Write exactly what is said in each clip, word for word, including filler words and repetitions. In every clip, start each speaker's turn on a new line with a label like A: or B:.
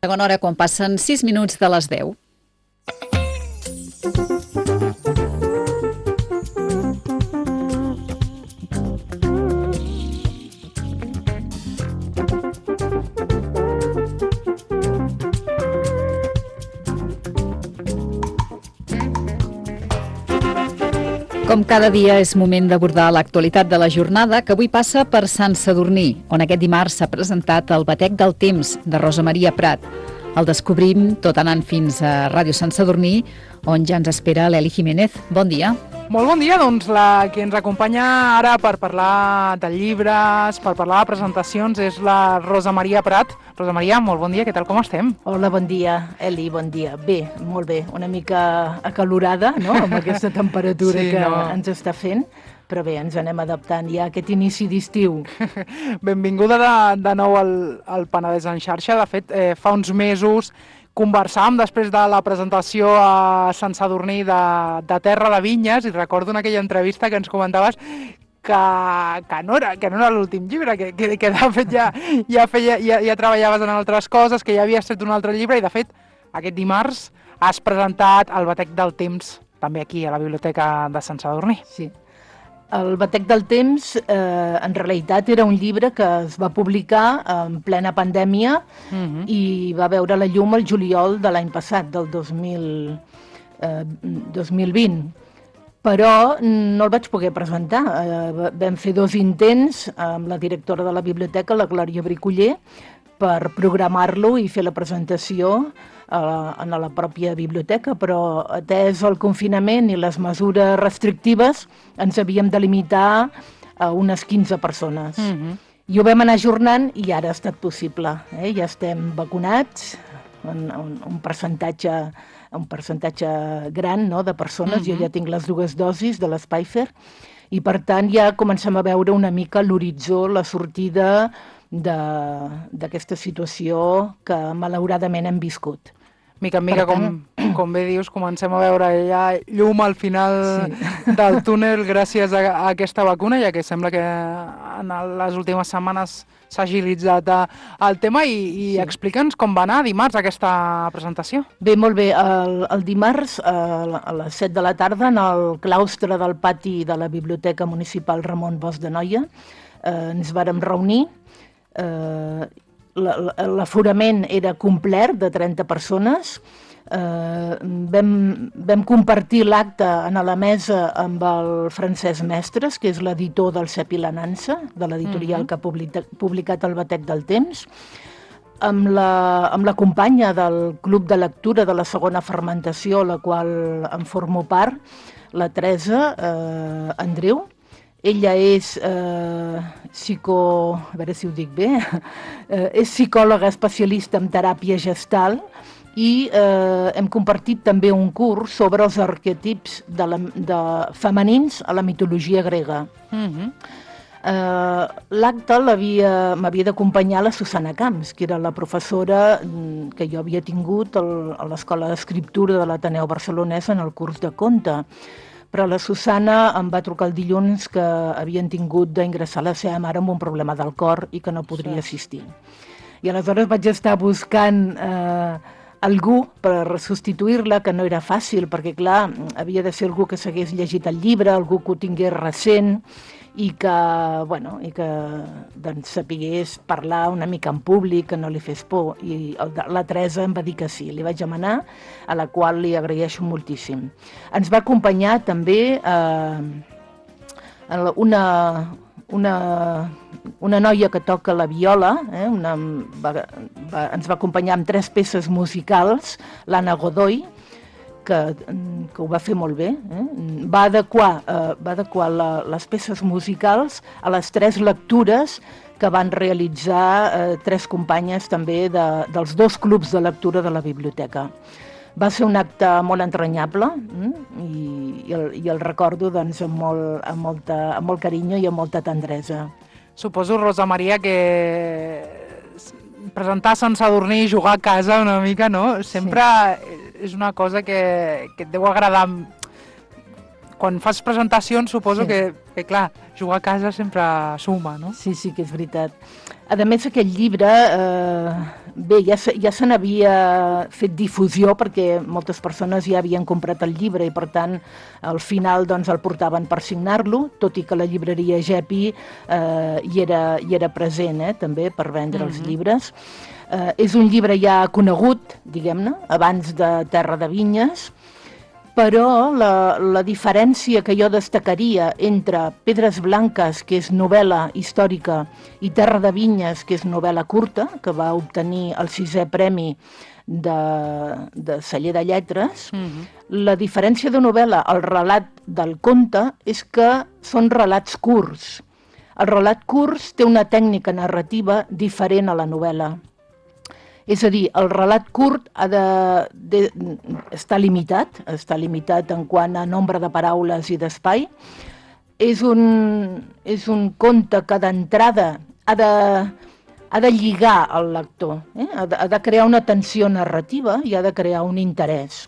A: Segona hora quan passen sis minuts de les deu. Com cada dia és moment d'abordar l'actualitat de la jornada, que avui passa per Sant Sadurní, on aquest dimarts s'ha presentat el Batec del Temps de Rosa Maria Prat. El descobrim tot anant fins a Ràdio Sant Sadurní, on ja ens espera l'Eli Jiménez. Bon dia.
B: Molt bon dia, doncs la que ens acompanya ara per parlar de llibres, per parlar de presentacions, és la Rosa Maria Prat. Rosa Maria, molt bon dia, què tal, com estem?
C: Hola, bon dia, Eli, bon dia. Bé, molt bé, una mica acalorada, no?, amb aquesta temperatura sí, que no. ens està fent, però bé, ens anem adaptant ja a aquest inici d'estiu.
B: Benvinguda de, de nou al, al Penedès en xarxa. De fet, eh, fa uns mesos conversàvem després de la presentació a Sant Sadurní de, de Terra de Vinyes i recordo en aquella entrevista que ens comentaves que, que no era, que no era l'últim llibre, que, que, que de fet ja, ja, feia, ja, ja treballaves en altres coses, que ja havies fet un altre llibre i de fet aquest dimarts has presentat el Batec del Temps també aquí a la Biblioteca de Sant Sadurní.
C: Sí. El Batec del Temps, eh, en realitat, era un llibre que es va publicar en plena pandèmia uh-huh. i va veure la llum el juliol de l'any passat, del dos mil, eh, dos mil vint. Però no el vaig poder presentar. Eh, vam fer dos intents amb la directora de la biblioteca, la Glòria Bricoller, per programar-lo i fer la presentació en la pròpia biblioteca, però atès el confinament i les mesures restrictives ens havíem de limitar a unes quinze persones. Uh-huh. I ho vam anar ajornant i ara ha estat possible. Eh? Ja estem vacunats, un, un, un percentatge un percentatge gran, no?, de persones. Uh-huh. Jo ja tinc les dues dosis de l'Spyfer i per tant ja comencem a veure una mica l'horitzó, la sortida d'aquesta situació que malauradament hem viscut.
B: Mica en mica, tant... com, com bé dius, comencem a veure ja llum al final sí. del túnel gràcies a, a aquesta vacuna, ja que sembla que en les últimes setmanes s'ha agilitzat el tema i, i sí. explica'ns com va anar dimarts aquesta presentació.
C: Bé, molt bé. El, el dimarts a les set de la tarda en el claustre del pati de la Biblioteca Municipal Ramon Bosch de Noia eh, ens vàrem reunir. Eh, L'aforament era complet de trenta persones. Eh, vam, vam compartir l'acte a la mesa amb el Francesc Mestres, que és l'editor del Cep i la Nansa, de l'editorial uh-huh. que ha publicat, publicat el Batec del Temps, amb la, amb la companya del Club de Lectura de la Segona Fermentació, la qual en formo part, la Teresa eh, Andreu. Ella és eh, psico... a veure si ho dic bé, eh, és psicòloga especialista en teràpia gestal i eh, hem compartit també un curs sobre els arquetips de la, de femenins a la mitologia grega. Uh-huh. eh, L'acte m'havia d'acompanyar la Susana Camps, que era la professora que jo havia tingut el, a l'Escola d'Escriptura de l'Ateneu Barcelonès en el curs de conte. Però la Susana em va trucar el dilluns que havien tingut d'ingressar la seva mare amb un problema del cor i que no podria assistir. I aleshores vaig estar buscant eh, algú per substituir-la, que no era fàcil, perquè clar, havia de ser algú que s'hagués llegit el llibre, algú que ho tingués recent i que, bueno, i que doncs, sapigués parlar una mica en públic, que no li fes por. I el, la Teresa em va dir que sí, li vaig demanar, a la qual li agraeixo moltíssim. Ens va acompanyar també eh, una, una, una noia que toca la viola, eh, una, va, va, ens va acompanyar amb tres peces musicals, l'Anna Godoy, que, que ho va fer molt bé. Eh? Va adequar, eh, va adequar la, les peces musicals a les tres lectures que van realitzar eh, tres companyes també de, dels dos clubs de lectura de la biblioteca. Va ser un acte molt entranyable eh? I, i, el, i el recordo doncs, amb, molt, amb, molta, amb molt carinyo i amb molta tendresa.
B: Suposo, Rosa Maria, que presentar Sant Sadurní i jugar a casa una mica, no? Sempre sí. És una cosa que, que et deu agradar quan fas presentacions suposo
C: Sí.
B: que, que, clar, jugar a casa sempre suma, no?
C: Sí, sí que és veritat. A més, aquest llibre, eh, bé, ja se, ja se n'havia fet difusió perquè moltes persones ja havien comprat el llibre i, per tant, al final doncs, el portaven per signar-lo, tot i que la llibreria Gepi eh, hi, era, hi era present, eh, també, per vendre els llibres. Eh, és un llibre ja conegut, diguem-ne, abans de Terra de Vinyes, però la, la diferència que jo destacaria entre Pedres Blanques, que és novel·la històrica, i Terra de Vinyes, que és novel·la curta, que va obtenir el sisè premi de, de Celler de Lletres, mm-hmm. la diferència de novel·la al relat del conte és que són relats curts. El relat curt té una tècnica narrativa diferent a la novel·la. És a dir, el relat curt ha de, de, està limitat, està limitat en quant a nombre de paraules i d'espai. És un, és un conte que d'entrada ha de, ha de lligar el lector, eh? ha, de, ha de crear una tensió narrativa i ha de crear un interès.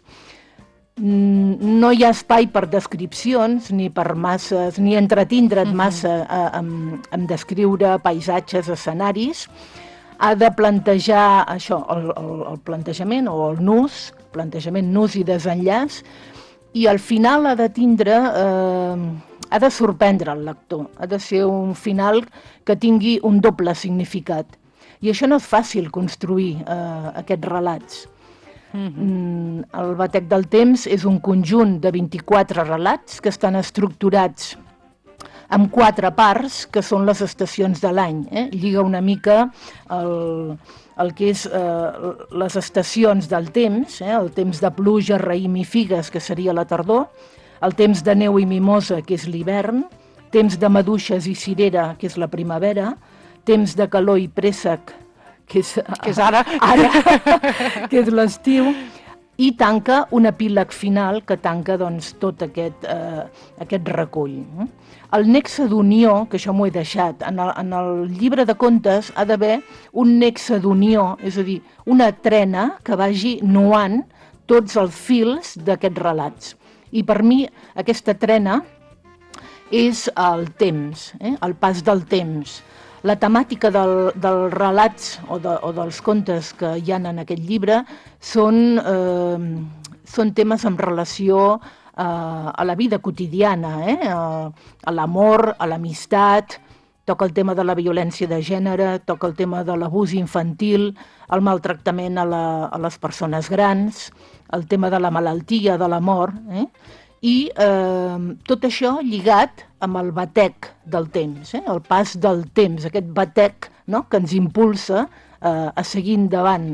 C: No hi ha espai per descripcions, ni per masses, ni entretindre't massa a, a, a descriure paisatges, escenaris. Ha de plantejar això, el, el, el plantejament o el nus, plantejament, nus i desenllaç, i al final ha de tindre, eh, ha de sorprendre el lector, ha de ser un final que tingui un doble significat. I això no és fàcil construir eh, aquests relats. Mm-hmm. El Batec del Temps és un conjunt de vint-i-quatre relats que estan estructurats amb quatre parts, que són les estacions de l'any. Eh? Lliga una mica el, el que és eh, les estacions del temps, eh? El temps de pluja, raïm i figues, que seria la tardor, el temps de neu i mimosa, que és l'hivern, temps de maduixes i cirera, que és la primavera, temps de calor i préssec, que és,
B: que és ara,
C: ara que és l'estiu, i tanca un epíleg final que tanca doncs, tot aquest, eh, aquest recull. El nexe d'unió, que això m'ho he deixat, en el, en el llibre de contes ha d'haver un nexe d'unió, és a dir, una trena que vagi nuant tots els fils d'aquests relats. I per mi aquesta trena és el temps, eh? El pas del temps. La temàtica del, dels relats o, de, o dels contes que hi ha en aquest llibre són, eh, són temes en relació eh, a la vida quotidiana, eh? a, a l'amor, a l'amistat, toca el tema de la violència de gènere, toca el tema de l'abús infantil, el maltractament a, la, a les persones grans, el tema de la malaltia, de la mort, eh? i eh, tot això lligat amb el batec del temps, eh? El pas del temps, aquest batec, no?, que ens impulsa eh, a seguir endavant.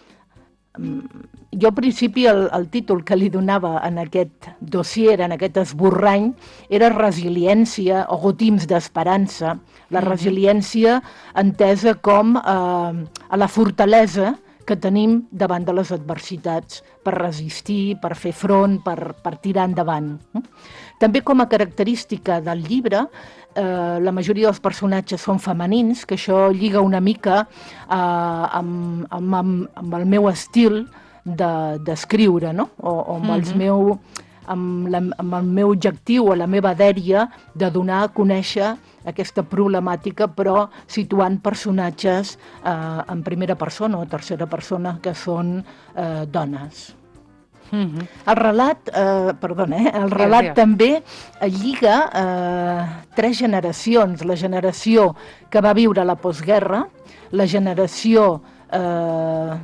C: Jo al principi el, el títol que li donava en aquest dossier, en aquest esborrany, era resiliència o gotims d'esperança. La resiliència entesa com eh, a la fortalesa que tenim davant de les adversitats per resistir, per fer front, per, per tirar endavant. També com a característica del llibre, eh, la majoria dels personatges són femenins, que això lliga una mica eh, amb, amb, amb, amb el meu estil d'escriure, no? o, o amb, els meu, amb, la, amb el meu objectiu o la meva dèria de donar a conèixer aquesta problemàtica, però situant personatges eh, en primera persona o tercera persona que són eh, dones. Mm-hmm. El relat, eh, perdona, eh, el relat yeah, yeah. també lliga eh, tres generacions, la generació que va viure la postguerra, la generació eh,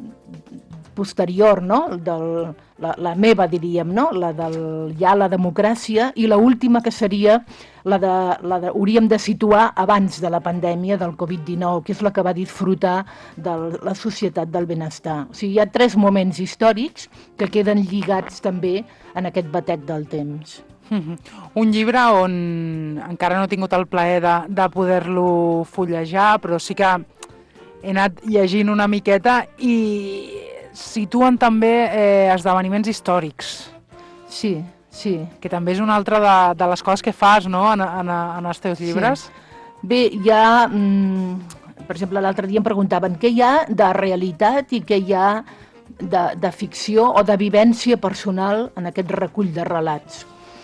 C: posterior, no? Del, la, la meva, diríem, no? La del ja la democràcia, i la última que seria la de, la de, hauríem de situar abans de la pandèmia del covid dinou, que és la que va disfrutar de la societat del benestar. O sigui, hi ha tres moments històrics que queden lligats també en aquest batec del temps.
B: Mm-hmm. Un llibre on encara no he tingut el plaer de, de poder-lo fullejar, però sí que he anat llegint una miqueta i situen també eh, esdeveniments històrics.
C: Sí, sí.
B: Que també és una altra de, de les coses que fas, no?, en, en, en els teus llibres.
C: Sí. Bé, hi ha, mm, per exemple, l'altre dia em preguntaven què hi ha de realitat i què hi ha de, de ficció o de vivència personal en aquest recull de relats.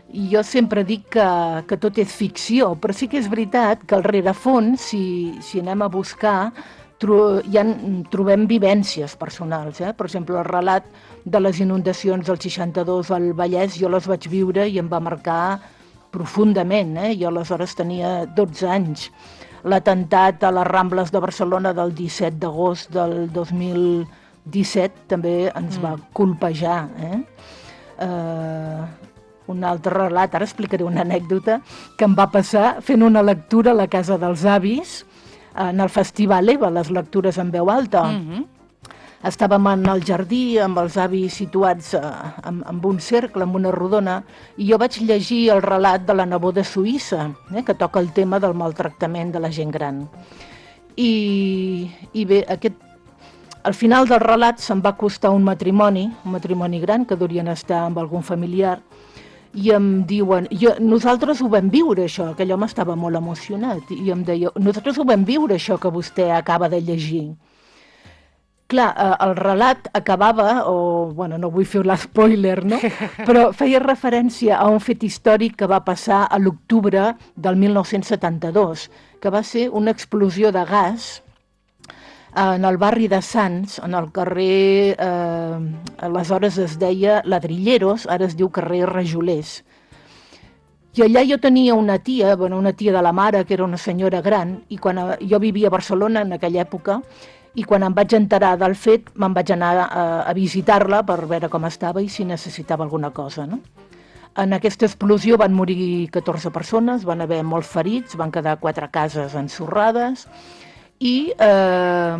C: i jo sempre dic que, que tot és ficció, però sí que és veritat que al rerefons, si, si anem a buscar, tro, ja trobem vivències personals. Eh? Per exemple, el relat de les inundacions del seixanta-dos al Vallès, jo les vaig viure i em va marcar profundament. Eh? Jo aleshores tenia dotze anys. L'atemptat a les Rambles de Barcelona del disset d'agost del dos mil disset també ens va colpejar. Eh? Uh, un altre relat, ara explicaré una anècdota que em va passar fent una lectura a la casa dels avis en el Festival EVA, les lectures en veu alta. Mm-hmm. Estàvem en el jardí amb els avis situats uh, amb, amb un cercle, amb una rodona, i jo vaig llegir el relat de la neboda suïssa, eh, que toca el tema del maltractament de la gent gran. I, i bé, aquest, al final del relat se'm va costar un matrimoni, un matrimoni gran, que durien estar amb algun familiar, i em diuen, jo, nosaltres ho vam viure això, aquell home estava molt emocionat, i em deia, nosaltres ho vam viure això que vostè acaba de llegir. Clar, eh, el relat acabava, o, bueno, no vull fer l'espoiler, no? Però feia referència a un fet històric que va passar a l'octubre del mil nou-cents setanta-dos, que va ser una explosió de gas en el barri de Sants, en el carrer, eh, aleshores es deia Ladrilleros, ara es diu carrer Rajolers. I allà jo tenia una tia, bueno, una tia de la mare, que era una senyora gran, i quan jo vivia a Barcelona en aquella època, i quan em vaig enterar del fet, me'n vaig anar a, a visitar-la per veure com estava i si necessitava alguna cosa, no? En aquesta explosió van morir catorze persones, van haver molts ferits, van quedar quatre cases ensorrades, i eh,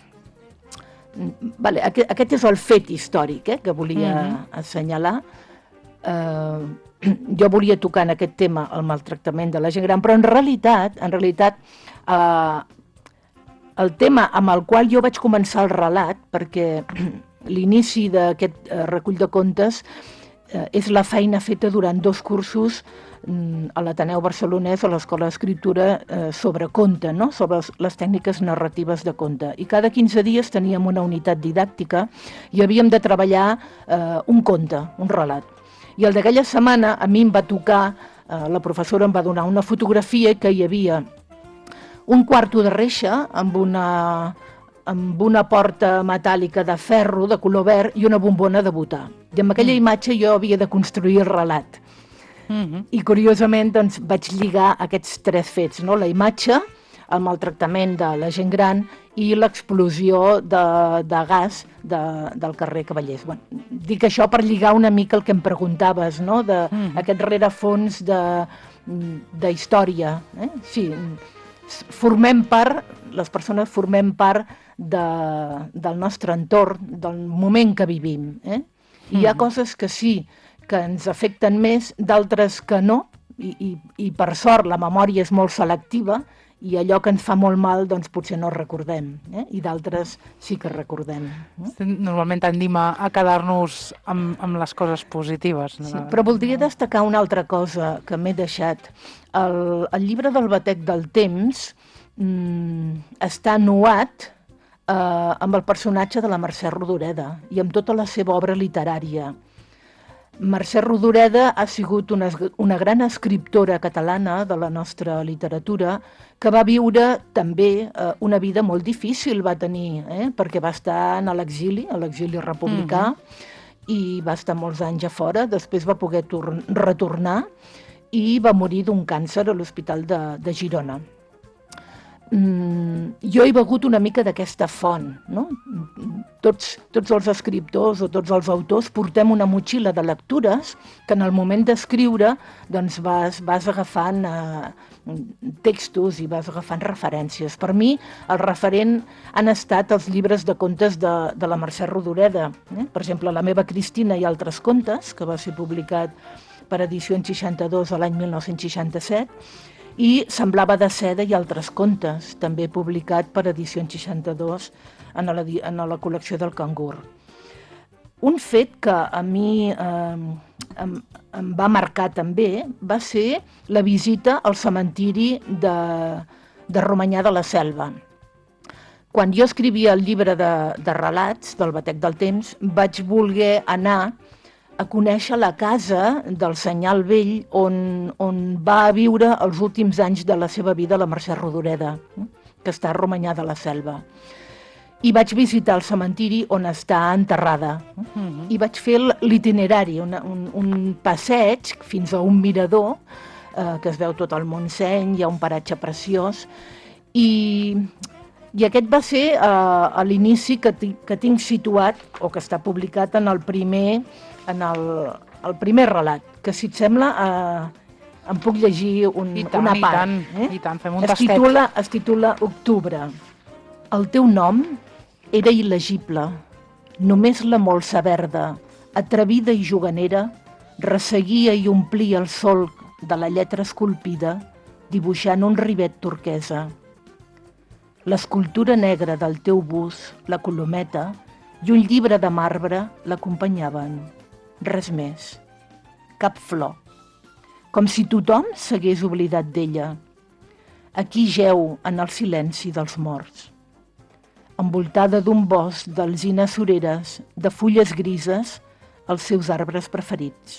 C: vale, aquest, aquest és el fet històric eh, que volia mm-hmm. assenyalar. Eh, jo volia tocar en aquest tema el maltractament de la gent gran, però en realitat, en realitat eh, el tema amb el qual jo vaig començar el relat, perquè l'inici d'aquest eh, recull de contes eh, és la feina feta durant dos cursos a l'Ateneu Barcelonès a l'Escola d'Escriptura eh, sobre conte, no? Sobre les tècniques narratives de conte. I cada quinze dies teníem una unitat didàctica i havíem de treballar eh, un conte, un relat. I el d'aquella setmana a mi em va tocar, eh, la professora em va donar una fotografia que hi havia un quarto de reixa amb una, amb una porta metàl·lica de ferro de color verd i una bombona de butà. I amb aquella imatge jo havia de construir el relat. Mm-hmm. I curiosament doncs, vaig lligar aquests tres fets, no? La imatge, el maltractament de la gent gran i l'explosió de, de gas de, del carrer Cavallers. Bueno, dic això per lligar una mica el que em preguntaves, no? De, mm-hmm. Aquest rerefons de, de història. Eh? Sí, formem part, les persones formem part de, del nostre entorn, del moment que vivim. Eh? I mm-hmm. hi ha coses que sí, que ens afecten més, d'altres que no, i, i, i per sort la memòria és molt selectiva, i allò que ens fa molt mal doncs potser no recordem, eh? I d'altres sí que recordem. Eh?
B: Normalment tendim a, a quedar-nos amb, amb les coses positives. No?
C: Sí, però voldria destacar una altra cosa que m'he deixat. El, el llibre del Batec del Temps mmm, està nuat eh, amb el personatge de la Mercè Rodoreda i amb tota la seva obra literària. Mercè Rodoreda ha sigut una, una gran escriptora catalana de la nostra literatura que va viure també eh, una vida molt difícil, va tenir, eh, perquè va estar en l'exili, a l'exili republicà, mm-hmm. i va estar molts anys a fora, després va poder retornar i va morir d'un càncer a l'Hospital de, de Girona. Mm, jo he begut una mica d'aquesta font, no? Tots, tots els escriptors o tots els autors portem una motxilla de lectures que en el moment d'escriure doncs vas, vas agafant eh, textos i vas agafant referències. Per mi el referent han estat els llibres de contes de, de la Mercè Rodoreda. Eh? Per exemple, La meva Cristina i altres contes, que va ser publicat per edicions seixanta-dos a l'any mil nou-cents seixanta-set, i Semblava de seda i altres contes, també publicat per edicions seixanta-dos en la, en la col·lecció del Cangur. Un fet que a mi eh, em, em va marcar també va ser la visita al cementiri de, de Romanyà de la Selva. Quan jo escrivia el llibre de, de relats del Batec del Temps, vaig voler anar a conèixer la casa del Senyal Vell on, on va viure els últims anys de la seva vida la Mercè Rodoreda, que està a Romanyà de la Selva. I vaig visitar el cementiri on està enterrada. Mm-hmm. I vaig fer l'itinerari, un, un, un passeig fins a un mirador, eh, que es veu tot el Montseny, hi ha un paratge preciós, i, i aquest va ser eh, a l'inici que, que tinc situat, o que està publicat en el primer, en el, el primer relat, que si et sembla eh, em puc llegir un,
B: I tant,
C: una part.
B: I tant, eh? i tant, fem un
C: es
B: tastet.
C: titula, es titula Octubre. El teu nom era il·legible. Només la molsa verda, atrevida i juganera, resseguia i omplia el solc de la lletra esculpida, dibuixant un rivet turquesa. L'escultura negra del teu bus, la colometa, i un llibre de marbre l'acompanyaven. Res més. Cap flor. Com si tothom s'hagués oblidat d'ella. Aquí jeu en el silenci dels morts. Envoltada d'un bosc d'alzines sureres, de fulles grises, els seus arbres preferits.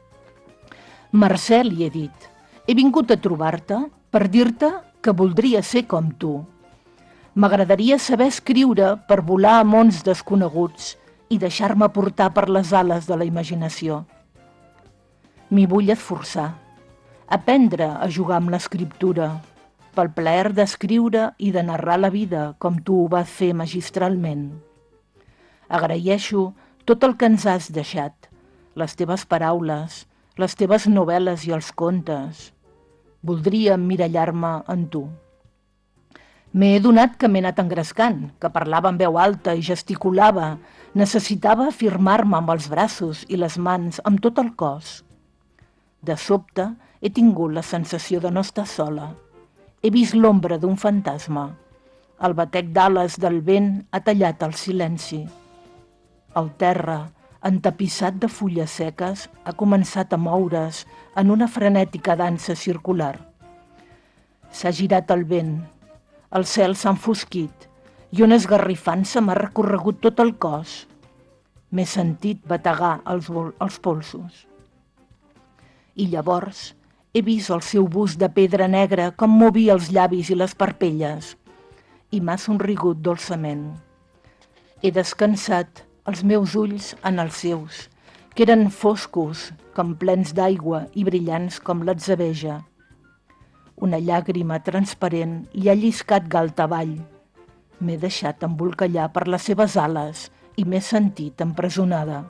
C: Mercè, li he dit, he vingut a trobar-te per dir-te que voldria ser com tu. M'agradaria saber escriure per volar a mons desconeguts i deixar-me portar per les ales de la imaginació. M'hi vull esforçar, aprendre a jugar amb l'escriptura, pel plaer d'escriure i de narrar la vida com tu ho vas fer magistralment. Agraeixo tot el que ens has deixat, les teves paraules, les teves novel·les i els contes. Voldria emmirallar-me en tu. M'he adonat que m'he anat engrescant, que parlava en veu alta i gesticulava, necessitava afirmar-me amb els braços i les mans, amb tot el cos. De sobte he tingut la sensació de no estar sola. He vist l'ombra d'un fantasma. El batec d'ales del vent ha tallat el silenci. El terra, entapissat de fulles seques, ha començat a moure's en una frenètica dansa circular. S'ha girat el vent, el cel s'ha enfosquit i una esgarrifança m'ha recorregut tot el cos. M'he sentit bategar els, els polsos. I llavors he vist el seu bust de pedra negra com movia els llavis i les parpelles i m'ha somrigut dolçament. He descansat els meus ulls en els seus, que eren foscos com plens d'aigua i brillants com l'atzabeja. Una llàgrima transparent li ha lliscat galta avall. M'he deixat embolcallar per les seves ales i m'he sentit empresonada.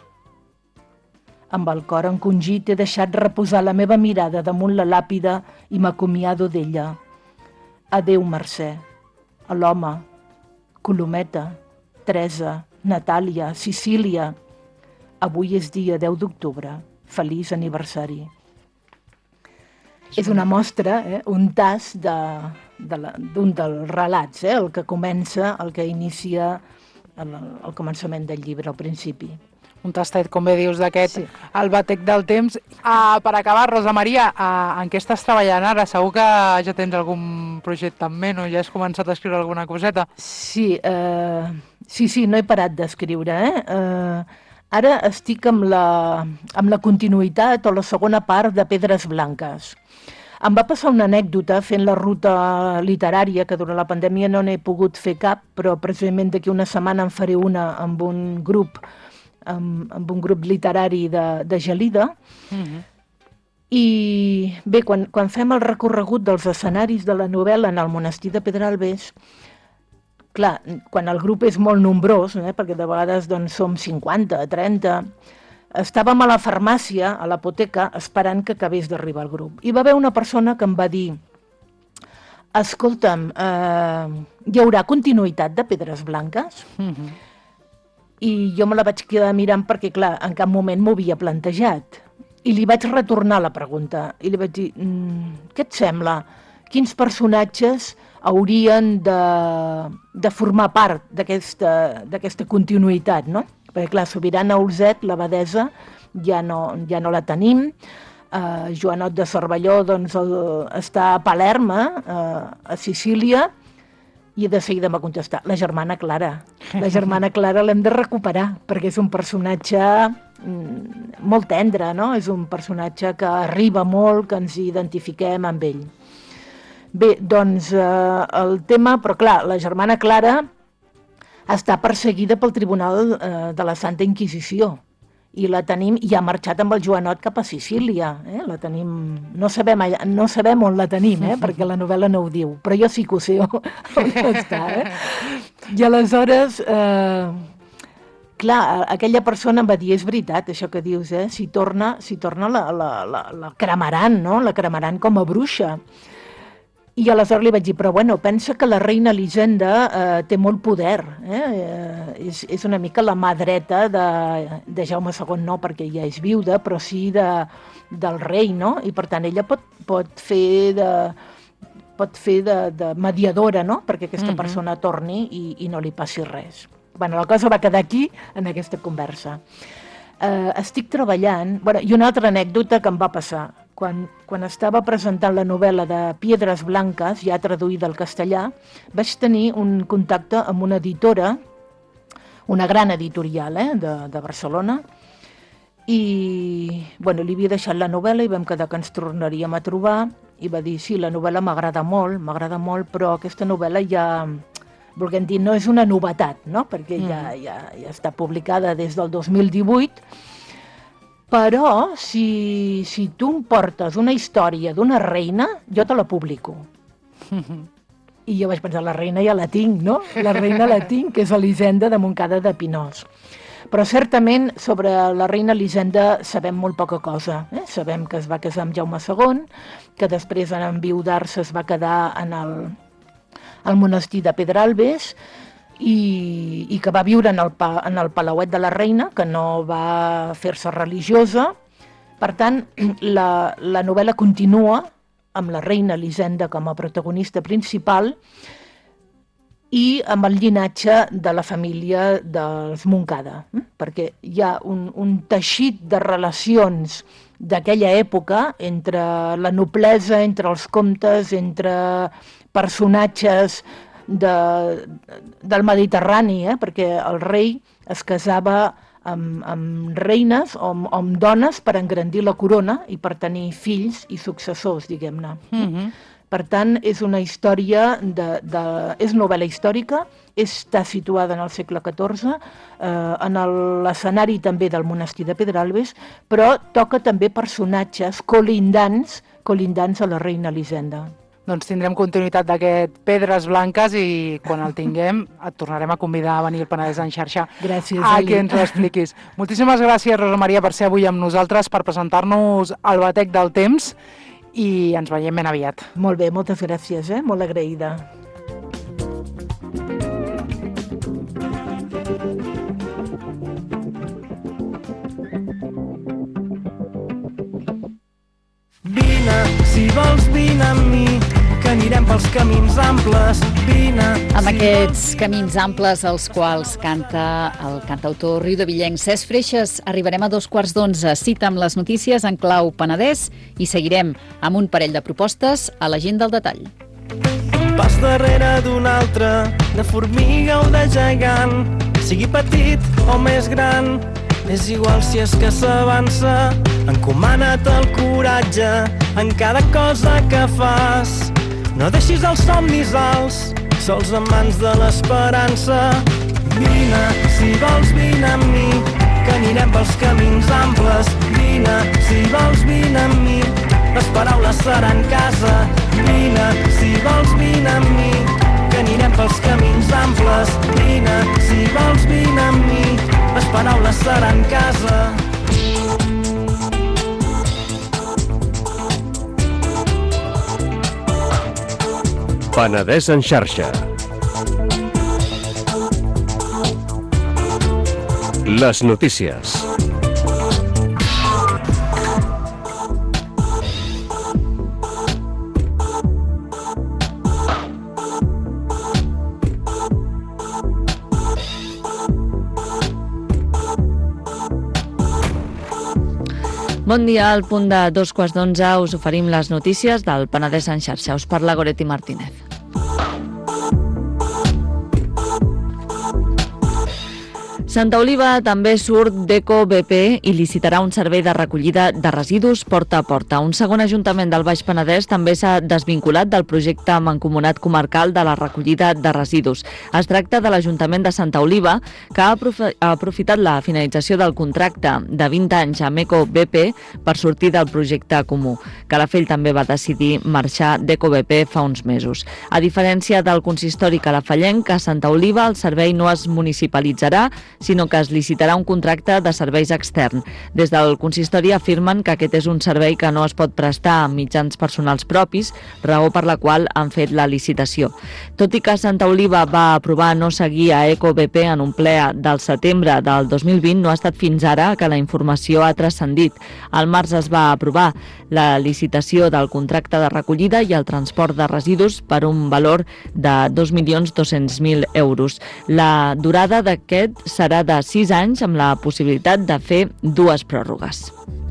C: Amb el cor encongit he deixat reposar la meva mirada damunt la làpida i m'acomiado d'ella. Adéu, Mercè, a l'home, Colometa, Teresa, Natàlia, Sicília. Avui és dia deu d'octubre. Feliç aniversari. És una mostra, eh, un tas d'un de, de dels relats, eh, el que comença, el que inicia el, el començament del llibre, al principi.
B: Un tastet, com bé dius, d'aquest,
C: sí.
B: El batec del temps. Uh, per acabar, Rosa Maria, uh, en què estàs treballant ara? Segur que ja tens algun projecte en ment o ja has començat a escriure alguna coseta?
C: Sí, uh, sí, sí, no he parat d'escriure. Eh? Uh, ara estic amb la, amb la continuïtat o la segona part de Pedres Blanques. Em va passar una anècdota fent la ruta literària, que durant la pandèmia no n'he pogut fer cap, però precisament d'aquí una setmana en faré una amb un grup amb, amb un grup literari de, de Gelida. Mm-hmm. I bé, quan, quan fem el recorregut dels escenaris de la novel·la en el monestir de Pedralbes, clar, quan el grup és molt nombrós, eh, perquè de vegades doncs, som cinquanta, trenta, estàvem a la farmàcia, a l'apoteca, esperant que acabés d'arribar el grup. I va haver una persona que em va dir: escolta'm, eh, hi haurà continuïtat de Pedres Blanques? Mm-hmm. I jo me la vaig quedar mirant perquè, clar, en cap moment m'ho havia plantejat. I li vaig retornar la pregunta. I li vaig dir, mm, què et sembla? Quins personatges haurien de, de formar part d'aquesta continuïtat, no? Perquè, clar, Sobirana Olzet, l'abadesa, ja no, ja no la tenim. Uh, Joanot de Cervelló doncs, el, està a Palerma, uh, a Sicília, I de seguida em va contestar, la germana Clara. La germana Clara l'hem de recuperar, perquè és un personatge mm, molt tendre, no? És un personatge que arriba molt, que ens identifiquem amb ell. Bé, doncs eh, el tema, però clar, la germana Clara està perseguida pel Tribunal eh, de la Santa Inquisició, i la tenim, i ha marxat amb el Joanot cap a Sicília, eh? La tenim, no sabem, allà, no sabem on la tenim, eh? Perquè la novel·la no ho diu, però jo sí que ho sé on està, eh? I aleshores, eh, clar, aquella persona em va dir, és veritat això que dius, eh? Si torna, si torna la, la, la, la cremaran, no? La cremaran com a bruixa. I aleshores li vaig dir, però bueno, pensa que la reina Elisenda eh, té molt poder, eh? Eh, és, és una mica la mà dreta de, de Jaume segon, no, perquè ja és viuda, però sí de, del rei, no? I per tant ella pot, pot fer de, pot fer de, de mediadora, no?, perquè aquesta mm-hmm. persona torni i, i no li passi res. Bueno, la cosa va quedar aquí, en aquesta conversa. Eh, estic treballant... Bueno, i una altra anècdota que em va passar. Quan, quan estava presentant la novel·la de Piedras Blancas, ja traduïda al castellà, vaig tenir un contacte amb una editora, una gran editorial eh, de, de Barcelona, i bueno, li havia deixat la novel·la i vam quedar que ens tornaríem a trobar, i va dir, sí, la novel·la m'agrada molt, m'agrada molt, però aquesta novel·la ja, volguem dir, no és una novetat, no? Perquè mm. ja, ja, ja està publicada des del dos mil divuit, però si, si tu em portes una història d'una reina, jo te la publico. I jo vaig pensar, la reina ja la tinc, no? La reina la tinc, que és Elisenda de Montcada de Pinós. Però certament sobre la reina Elisenda sabem molt poca cosa. Eh? Sabem que es va casar amb Jaume segon, que després en enviudar-se es va quedar en el, el monestir de Pedralbes, I, i que va viure en el, en el Palauet de la Reina, que no va fer-se religiosa. Per tant, la, la novel·la continua amb la reina Elisenda com a protagonista principal i amb el llinatge de la família dels Montcada, eh? Perquè hi ha un, un teixit de relacions d'aquella època entre la noblesa, entre els comtes, entre personatges De, del Mediterrani, eh? Perquè el rei es casava amb, amb reines o amb, amb dones per engrandir la corona i per tenir fills i successors, diguem-ne. Mm-hmm. Per tant, és una història, de, de, és novel·la històrica, està situada en el segle catorze, eh, en l'escenari també del monestir de Pedralbes, però toca també personatges colindants, colindants a la reina Elisenda.
B: Doncs tindrem continuïtat d'aquest Pedres Blanques i quan el tinguem et tornarem a convidar a venir al Penedès en xarxa.
C: Gràcies,
B: a que ens ho expliquis. Moltíssimes gràcies, Rosa Maria, per ser avui amb nosaltres, per presentar-nos el Batec del Temps i ens veiem ben aviat.
C: Molt bé, moltes gràcies, eh? Molt agraïda.
D: Vine, si vols, vine amb mi, que anirem pels camins amples. Vine.
A: Amb aquests camins amples als quals canta el cantautor riudevillenc Cesc Freixes, arribarem a dos quarts d'onze. Cita amb les notícies en clau Penedès i seguirem amb un parell de propostes a l'agenda del detall.
D: Pas darrere d'un altre, de formiga o de gegant, sigui petit o més gran, és igual si és que s'avança. Encomana't el coratge en cada cosa que fas. No deixis els somnis alts, sols en mans de l'esperança. Vine, si vols, vine amb mi, que anirem pels camins amples. Vine, si vols, vine amb mi, les paraules seran casa. Vine, si vols, vine amb mi, que anirem pels camins amples. Vine, si vols, vine amb mi, les paraules seran casa.
E: Penedès en xarxa. Les notícies.
F: Bon dia, al punt de dos quarts d'onze us oferim les notícies del Penedès en xarxa. Us parla Goretti Martínez. Santa Oliva també surt d'Eco B P i licitarà un servei de recollida de residus porta a porta. Un segon ajuntament del Baix Penedès també s'ha desvinculat del projecte mancomunat comarcal de la recollida de residus. Es tracta de l'Ajuntament de Santa Oliva, que ha aprofitat la finalització del contracte de vint anys amb Eco B P per sortir del projecte comú. Calafell també va decidir marxar d'Eco B P fa uns mesos. A diferència del consistori calafallenc, a Santa Oliva el servei no es municipalitzarà, sinó que es licitarà un contracte de serveis extern. Des del consistori afirmen que aquest és un servei que no es pot prestar amb mitjans personals propis, raó per la qual han fet la licitació. Tot i que Santa Oliva va aprovar no seguir a Eco B P en un ple del setembre del dos mil vint, no ha estat fins ara que la informació ha transcendit. Al març es va aprovar la licitació del contracte de recollida i el transport de residus per un valor de dos milions dos-cents mil euros. La durada d'aquest serà de sis anys amb la possibilitat de fer dues pròrrogues.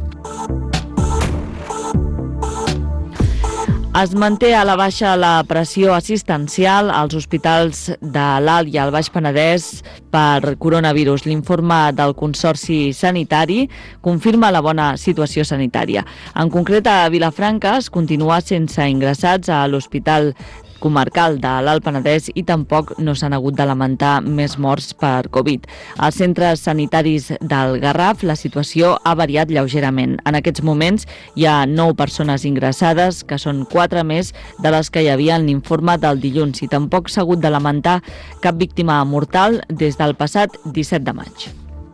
F: Es manté a la baixa la pressió assistencial als hospitals de l'Alt i el Baix Penedès per coronavirus. L'informe del Consorci Sanitari confirma la bona situació sanitària. En concret, a Vilafranca es continua sense ingressats a l'Hospital Comarcal de l'Alt Penedès i tampoc no s'han hagut de lamentar més morts per Covid. Als centres sanitaris del Garraf la situació ha variat lleugerament. En aquests moments hi ha nou persones ingressades, que són quatre més de les que hi havia en l'informe del dilluns, i tampoc s'ha hagut de lamentar cap víctima mortal des del passat disset de maig.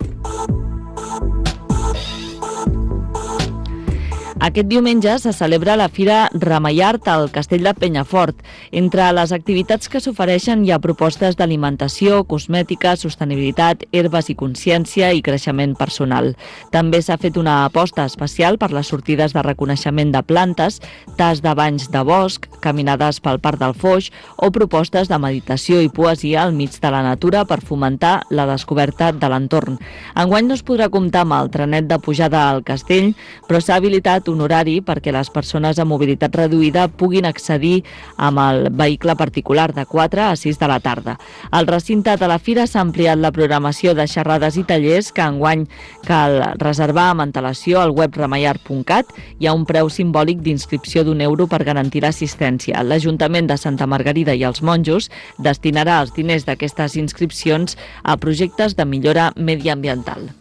F: Aquest diumenge se celebra la Fira Ramallart al Castell de Penyafort. Entre les activitats que s'ofereixen hi ha propostes d'alimentació, cosmètica, sostenibilitat, herbes i consciència i creixement personal. També s'ha fet una aposta especial per les sortides de reconeixement de plantes, tas de banys de bosc, caminades pel Parc del Foix o propostes de meditació i poesia al mig de la natura per fomentar la descoberta de l'entorn. Enguany no es podrà comptar amb el trenet de pujada al castell, però s'ha habilitat un horari perquè les persones amb mobilitat reduïda puguin accedir amb el vehicle particular de quatre a sis de la tarda. Al recinte de la fira s'ha ampliat la programació de xerrades i tallers que enguany cal reservar amb antelació al web ramallart punt cat. Hi ha un preu simbòlic d'inscripció d'un euro per garantir l'assistència. L'Ajuntament de Santa Margarida i els monjos destinarà els diners d'aquestes inscripcions a projectes de millora mediambiental.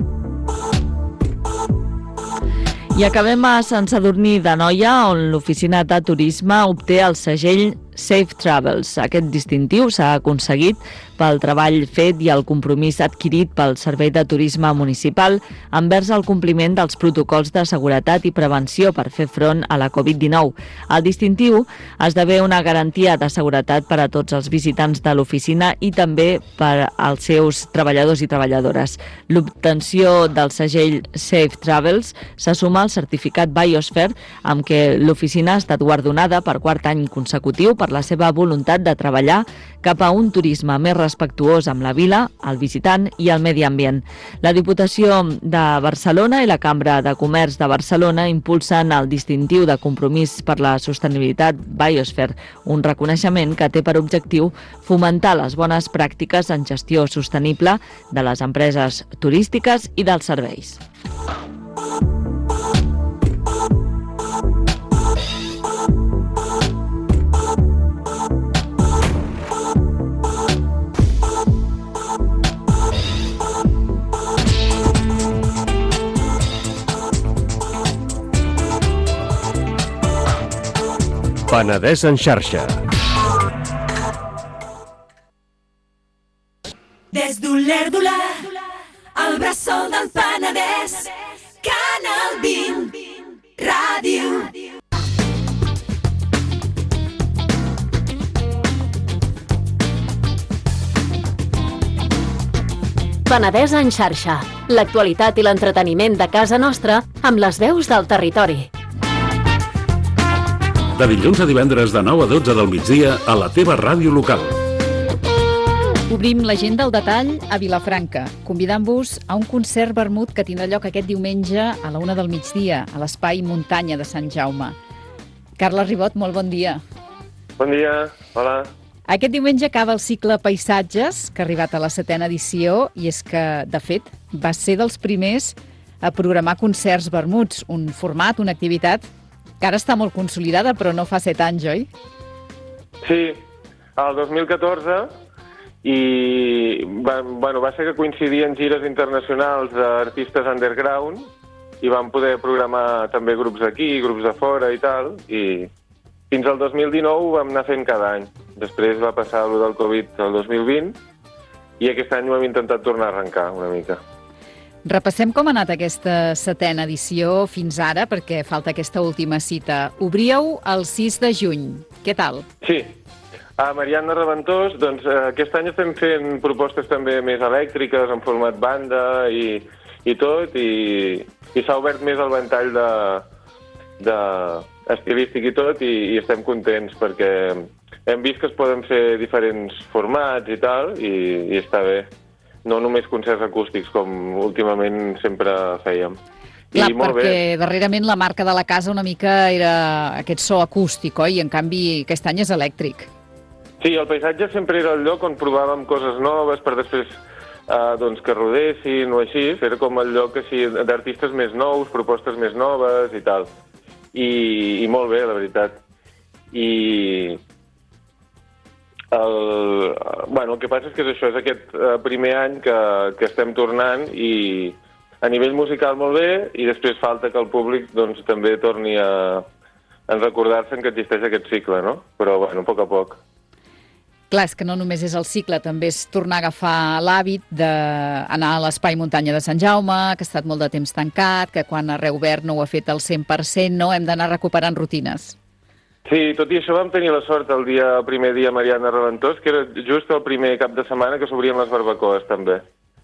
F: I acabem a Sant Sadurní d'Anoia, on l'oficina de turisme obté el segell Safe Travels. Aquest distintiu s'ha aconseguit pel treball fet i el compromís adquirit pel Servei de Turisme Municipal envers el compliment dels protocols de seguretat i prevenció per fer front a la Covid dinou. El distintiu esdevé una garantia de seguretat per a tots els visitants de l'oficina i també per als seus treballadors i treballadores. L'obtenció del segell Safe Travels se suma al certificat Biosphere, amb què l'oficina ha estat guardonada per quart any consecutiu per la seva voluntat de treballar cap a un turisme més respectuós amb la vila, el visitant i el medi ambient. La Diputació de Barcelona i la Cambra de Comerç de Barcelona impulsen el distintiu de compromís per la sostenibilitat Biosphere, un reconeixement que té per objectiu fomentar les bones pràctiques en gestió sostenible de les empreses turístiques i dels serveis.
E: Penedès en xarxa.
G: Des d'Olèrdola, al bressol del Penedès, Canal vint, ràdio.
H: Penedès en xarxa, l'actualitat i l'entreteniment de casa nostra amb les veus del territori.
I: De dilluns a divendres de nou a dotze del migdia a la teva ràdio local.
A: Obrim l'agenda al detall a Vilafranca, convidant-vos a un concert vermut que tindrà lloc aquest diumenge a la una del migdia, a l'Espai Muntanya de Sant Jaume. Carles Ribot, molt bon dia.
J: Bon dia, hola.
A: Aquest diumenge acaba el cicle Paisatges, que ha arribat a la setena edició, i és que, de fet, va ser dels primers a programar concerts vermuts, un format, una activitat que ara està molt consolidada, però no fa set anys, oi?
J: Sí, el dos mil catorze, i va, bueno, va ser que coincidien gires internacionals d'artistes underground i vam poder programar també grups d'aquí, grups de fora i tal, i fins al dos mil dinou ho vam anar fent cada any. Després va passar el del Covid el dos mil vint i aquest any ho hem intentat tornar a arrencar una mica.
A: Repassem com ha anat aquesta setena edició fins ara, perquè falta aquesta última cita. Obríeu el sis de juny. Què tal?
J: Sí. A Mariana Reventós, doncs aquest any estem fent propostes també més elèctriques, en format banda i, i tot, i, i s'ha obert més el ventall de, de estilístic i tot, i, i estem contents perquè hem vist que es poden fer diferents formats i tal, i, i està bé. No només concerts acústics, com últimament sempre fèiem.
A: Clar,
J: I molt
A: perquè
J: bé.
A: darrerament la marca de la casa una mica era aquest so acústic, oi? I en canvi aquest any és elèctric.
J: Sí, el paisatge sempre era el lloc on provàvem coses noves per després eh, doncs, que rodessin o així. Era com el lloc així d'artistes més nous, propostes més noves i tal. I, i molt bé, la veritat. I el, bueno, el que passa és que és això, és aquest eh, primer any que, que estem tornant i a nivell musical molt bé, i després falta que el públic doncs, també torni a, a recordar-se que existeix aquest cicle, no? Però bueno, a poc a poc.
A: Clar, és que no només és el cicle, també és tornar a agafar l'hàbit d'anar a l'Espai Muntanya de Sant Jaume, que ha estat molt de temps tancat, que quan ha reobert no ho ha fet al cent per cent, no? Hem d'anar recuperant rutines.
J: Sí, tot i això vam tenir la sort el dia, el primer dia Mariana Reventós, que era just el primer cap de setmana que s'obrien les barbacoes, també.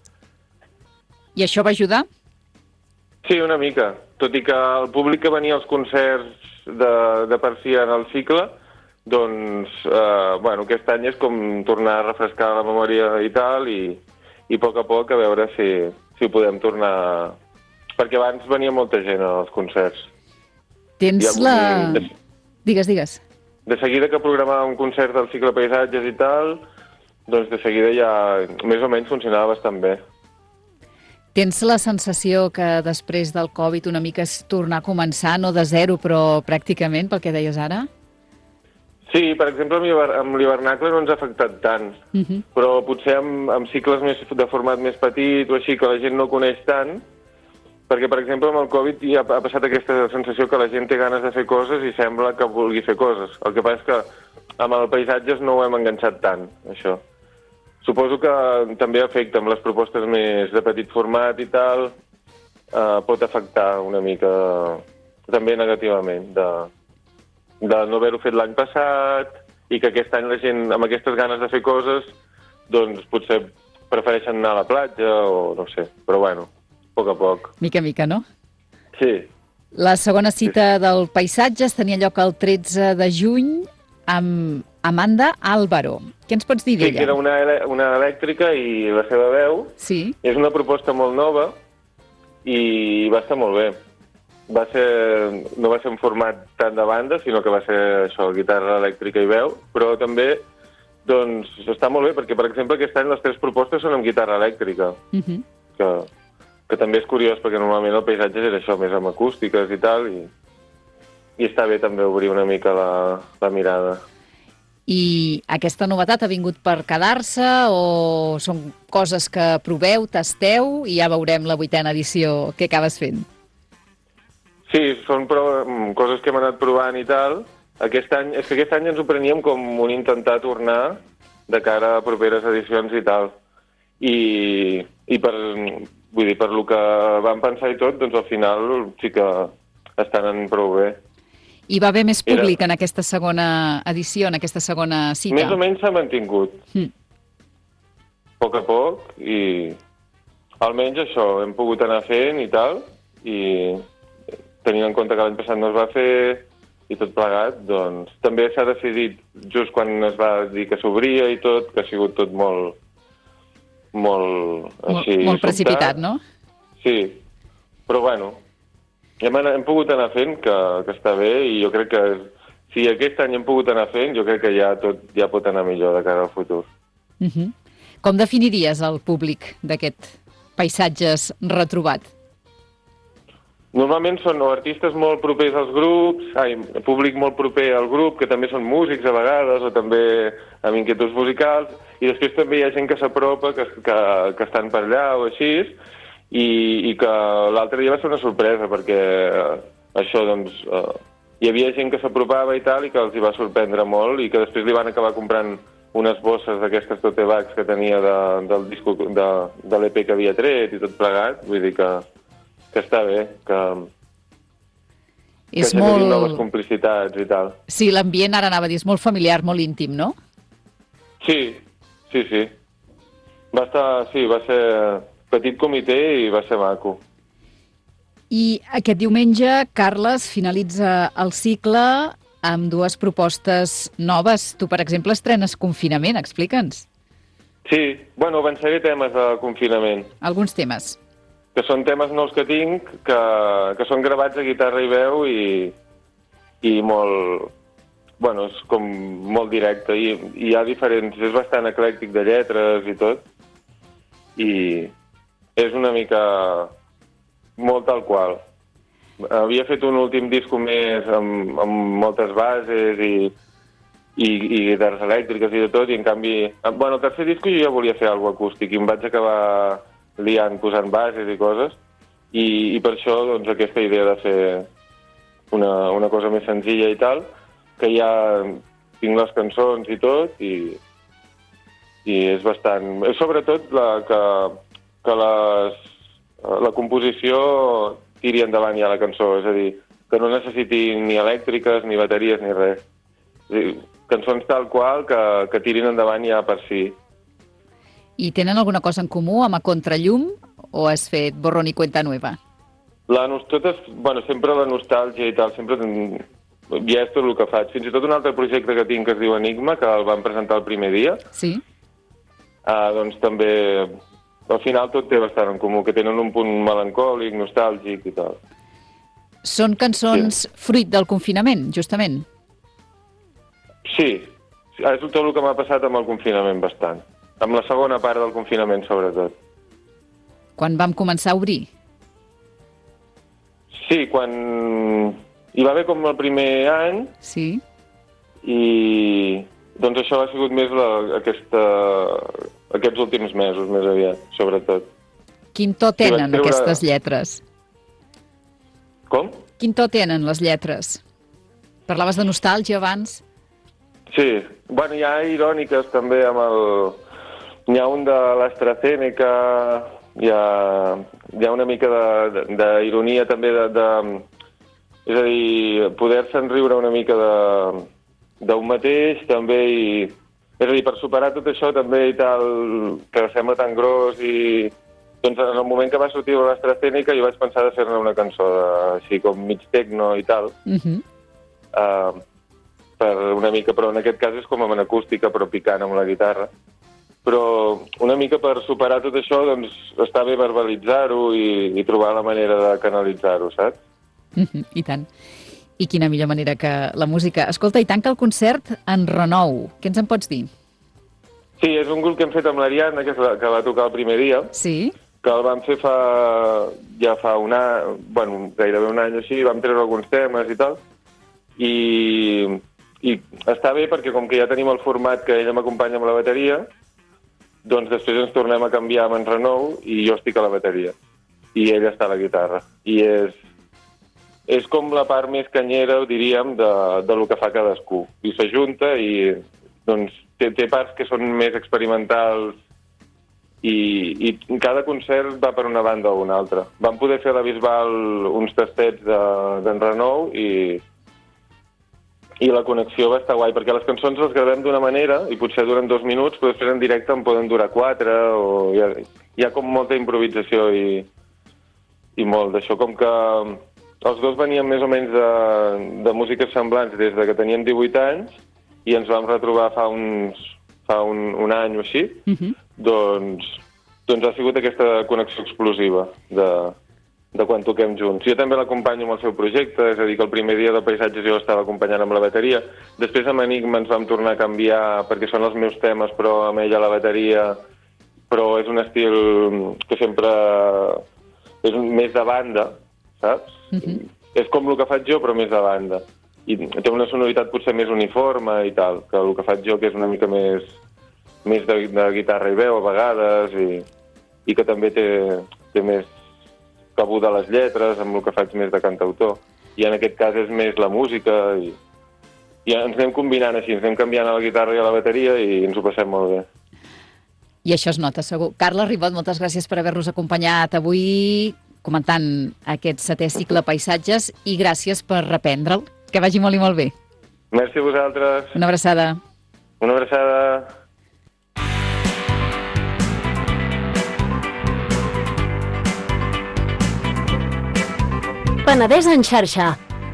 A: I això va ajudar?
J: Sí, una mica. Tot i que el públic que venia als concerts de, de per si en el cicle, doncs, eh, bueno, aquest any és com tornar a refrescar la memòria i tal, i, i a poc a poc a veure si, si ho podem tornar... Perquè abans venia molta gent als concerts.
A: Tens
J: I,
A: la...
J: De,
A: digues, digues.
J: De seguida que programàvem un concert del cicle Paisatges i tal, doncs de seguida ja més o menys funcionava bastant bé.
A: Tens la sensació que després del Covid una mica és tornar a començar, no de zero, però pràcticament, pel que deies ara?
J: Sí, per exemple, amb l'hivernacle no ens ha afectat tant, uh-huh. però potser amb, amb cicles més, de format més petit o així, que la gent no coneix tant, perquè, per exemple, amb el Covid ja ha passat aquesta sensació que la gent té ganes de fer coses i sembla que vulgui fer coses. El que passa és que amb el paisatges no ho hem enganxat tant, això. Suposo que també afecta amb les propostes més de petit format i tal, eh, pot afectar una mica també negativament de... de no haver-ho fet l'any passat i que aquest any la gent amb aquestes ganes de fer coses doncs potser prefereixen anar a la platja o no sé, però bueno, a poc a poc.
A: Mica a mica, no?
J: Sí.
A: La segona cita sí. del Paisatges tenia lloc el tretze de juny amb Amanda Álvaro. Què ens pots dir d'ella?
J: Sí, que era una, una elèctrica i la seva veu.
A: Sí.
J: És una proposta molt nova i va estar molt bé. Va ser, no va ser un format tant de banda, sinó que va ser això, guitarra elèctrica i veu, però també doncs, està molt bé, perquè, per exemple, aquest any les tres propostes són amb guitarra elèctrica, uh-huh. que, que també és curiós, perquè normalment el paisatge era això, més amb acústiques i tal, i, i està bé també obrir una mica la, la mirada.
A: I aquesta novetat ha vingut per quedar-se o són coses que proveu, tasteu i ja veurem la vuitena edició què acabes fent?
J: Sí, són prou, coses que hem anat provant i tal. Aquest any, és que aquest any ens ho preníem com un intentar tornar de cara a properes edicions i tal. I, i per, vull dir, per lo que vam pensar i tot, doncs al final sí que estan en prou bé.
A: I va haver més públic
J: Era...
A: en aquesta segona edició, en aquesta segona cita?
J: Més o menys s'ha mantingut. Mm. A poc a poc, i almenys això, hem pogut anar fent i tal, i tenint en compte que l'any passat no es va fer i tot plegat, doncs també s'ha decidit just quan es va dir que s'obria i tot, que ha sigut tot molt molt així...
A: Molt, molt precipitat, no?
J: Sí, però bueno, hem, hem pogut anar fent, que, que està bé, i jo crec que és, si aquest any hem pogut anar fent, jo crec que ja tot ja pot anar millor de cara al futur.
A: Uh-huh. Com definiries el públic d'aquest Paisatges retrobat?
J: Normalment són o artistes molt propers als grups, ai, públic molt proper al grup, que també són músics a vegades, o també amb inquietuds musicals, i després també hi ha gent que s'apropa, que, que, que estan per allà o així, i, i que l'altre dia va ser una sorpresa, perquè eh, això, doncs, eh, hi havia gent que s'apropava i tal, i que els hi va sorprendre molt, i que després li van acabar comprant unes bosses d'aquestes tote bags que tenia de, del disco, de, de l'E P que havia tret i tot plegat, vull dir que que està bé, que, que
A: és
J: generin
A: molt...
J: noves complicitats i tal.
A: Sí, l'ambient, ara anava a dir, és molt familiar, molt íntim, no?
J: Sí, sí, sí. Va estar, sí, va ser petit comitè i va ser maco.
A: I aquest diumenge, Carles, finalitza el cicle amb dues propostes noves. Tu, per exemple, estrenes Confinament, explica'ns.
J: Sí, bueno, avançaré temes de confinament.
A: Alguns temes.
J: Que són temes nous que tinc, que, que són gravats a guitarra i veu i, i molt... Bueno, és com molt directe i, i hi ha diferents... És bastant eclèctic de lletres i tot. I és una mica molt tal qual. Havia fet un últim disco més amb, amb moltes bases i, i, i guitarres elèctriques i de tot, i en canvi... Bueno, el tercer disco jo ja volia fer alguna cosa acústic i em vaig acabar liant, posant bases i coses, i, i per això doncs, aquesta idea de fer una, una cosa més senzilla i tal, que ja tinc les cançons i tot, i, i és bastant... És sobretot la, que, que les, la composició tiri endavant ja la cançó, és a dir, que no necessiti ni elèctriques, ni bateries, ni res. És a dir, cançons tal qual que, que tirin endavant ja per si.
A: I tenen alguna cosa en comú amb A Contrallum o has fet borrón i cuenta nueva?
J: La, totes, bueno, sempre la nostàlgia i tal, sempre ja és tot el que faig. Fins i tot un altre projecte que tinc que es diu Enigma, que el vam presentar el primer dia.
A: Sí.
J: Uh, doncs també, al final tot té bastant en comú, que tenen un punt melancòlic, nostàlgic i tal.
A: Són cançons sí. fruit del confinament, justament?
J: Sí, és tot el que m'ha passat amb el confinament bastant. Amb la segona part del confinament, sobretot.
A: Quan vam començar a obrir?
J: Sí, quan hi va haver com el primer any.
A: Sí.
J: I doncs això ha sigut més la, aquesta, aquests últims mesos, més aviat, sobretot.
A: Quin to tenen treure... aquestes lletres?
J: Com?
A: Quin to tenen les lletres? Parlaves de nostàlgia abans?
J: Sí, bueno, hi ha iròniques també amb el... N'hi ha un de l'AstraZeneca, hi ha, hi ha una mica d'ironia també de, de... És a dir, poder-se'n riure una mica de d'un mateix, també, i... És a dir, per superar tot això també i tal, que sembla tan gros i... Doncs en el moment que va sortir l'AstraZeneca jo vaig pensar de fer-ne una cançó de, així com mig tecno i tal.
A: Uh-huh.
J: Uh, per una mica, però en aquest cas és com en acústica, però picant amb la guitarra. Però una mica per superar tot això, doncs està bé verbalitzar-ho i, i trobar la manera de canalitzar-ho, saps?
A: Uh-huh, I tant. I quina millor manera que la música. Escolta, i tant que el concert en renou. Què ens en pots dir?
J: Sí, és un grup que hem fet amb l'Ariadna, que, que va tocar el primer dia.
A: Sí.
J: Que el vam fer fa, ja fa un any, bueno, gairebé un any o així, vam treure alguns temes i tal. I, i està bé perquè com que ja tenim el format que ella m'acompanya amb la bateria, doncs després ens tornem a canviar amb en renou i jo estic a la bateria. I ella està a la guitarra. I és, és com la part més canyera, diríem, de, de lo que fa cadascú. I s'ajunta i doncs, té, té parts que són més experimentals i, i cada concert va per una banda o una altra. Vam poder fer a la Bisbal uns tastets d'en renou i... I la connexió va estar guai, perquè les cançons les gravem d'una manera i potser duren dos minuts, però després en directe en poden durar quatre, o hi ha, hi ha com molta improvisació i, i molt d'això. Com que els dos veníem més o menys de, de músiques semblants des de que teníem divuit anys i ens vam retrobar fa, uns, fa un, un any o així, uh-huh. doncs, doncs ha sigut aquesta connexió explosiva de, de quan toquem junts. Jo també l'acompanyo amb el seu projecte, és a dir, que el primer dia de paisatges jo estava acompanyant amb la bateria. Després amb Enigma ens vam tornar a canviar perquè són els meus temes, però amb ella la bateria, però és un estil que sempre és més de banda, saps? Mm-hmm. És com el que faig jo, però més de banda. I té una sonoritat potser més uniforme i tal, que el que faig jo, que és una mica més, més de, de guitarra i veu a vegades, i, i que també té, té més cabuda les lletres, amb el que faig més de cantautor. I en aquest cas és més la música i, i ens anem combinant així, ens anem canviant a la guitarra i a la bateria i ens ho passem molt bé.
A: I això es nota, segur. Carla Ribot, moltes gràcies per haver-nos acompanyat avui comentant aquest setè cicle Paisatges i gràcies per reprendre'l. Que vagi molt i molt bé.
J: Merci a vosaltres.
A: Una abraçada.
J: Una abraçada.
H: Penedès en xarxa.